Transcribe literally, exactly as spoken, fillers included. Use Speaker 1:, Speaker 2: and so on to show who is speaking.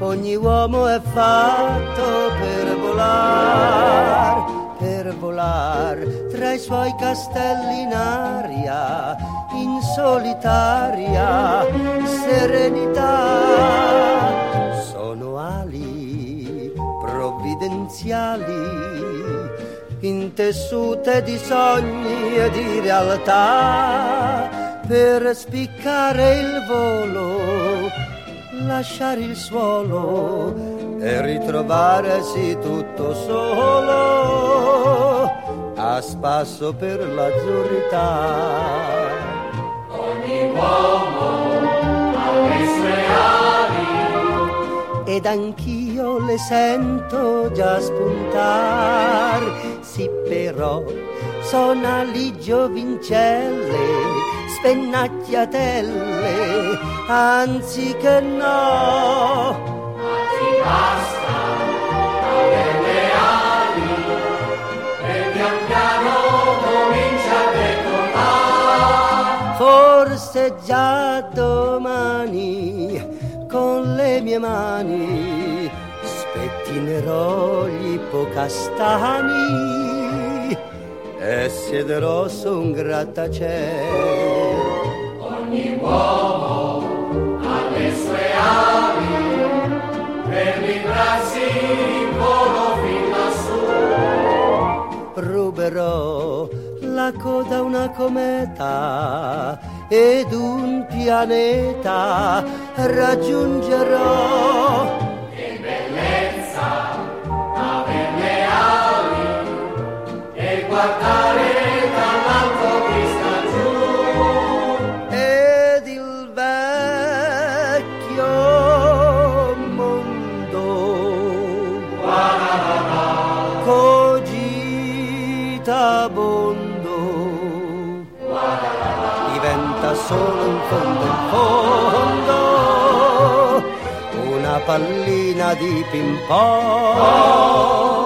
Speaker 1: Ogni uomo è fatto per volar, per volar tra i suoi castelli in aria, in solitaria serenità. Sono ali provvidenziali, intessute di sogni e di realtà, per spiccare il volo, lasciare il suolo e ritrovarsi tutto solo, a spasso per l'azzurrità.
Speaker 2: Ogni uomo ha le sue ali,
Speaker 1: ed anch'io le sento già spuntar. Sì, però son ali giovincelle, spennacchiatelle, anzi che no.
Speaker 2: ma ti basta avere ali e pian piano comincia a decollare.
Speaker 1: Forse già domani con le mie mani spettinerò gli ippocastani e siederò su un grattacielo.
Speaker 2: Ogni uomo ha le sue ali per librarsi in volo fin lassù.
Speaker 1: Ruberò la coda a una cometa ed un pianeta raggiungerò.
Speaker 2: Che bellezza aver le ali e guardare dall'alto chi sta giù.
Speaker 1: Ed il vecchio mondo cogitabondo diventa solo in fondo in fondo una pallina di ping pong.